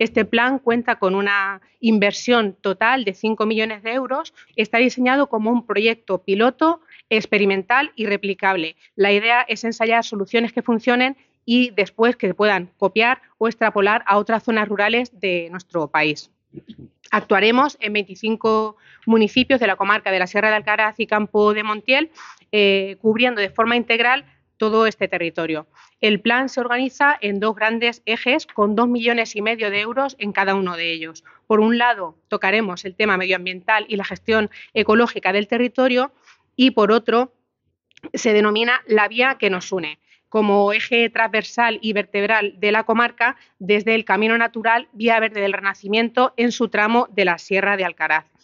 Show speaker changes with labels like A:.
A: Este plan cuenta con una inversión total de 5 millones de euros. Está diseñado como un proyecto piloto, experimental y replicable. La idea es ensayar soluciones que funcionen y después que se puedan copiar o extrapolar a otras zonas rurales de nuestro país. Actuaremos en 25 municipios de la comarca de la Sierra de Alcaraz y Campo de Montiel, cubriendo de forma integral todo este territorio. El plan se organiza en dos grandes ejes con 2,5 millones de euros en cada uno de ellos. Por un lado, tocaremos el tema medioambiental y la gestión ecológica del territorio y, por otro, se denomina la vía que nos une, como eje transversal y vertebral de la comarca desde el Camino Natural Vía Verde del Renacimiento en su tramo de la Sierra de Alcaraz.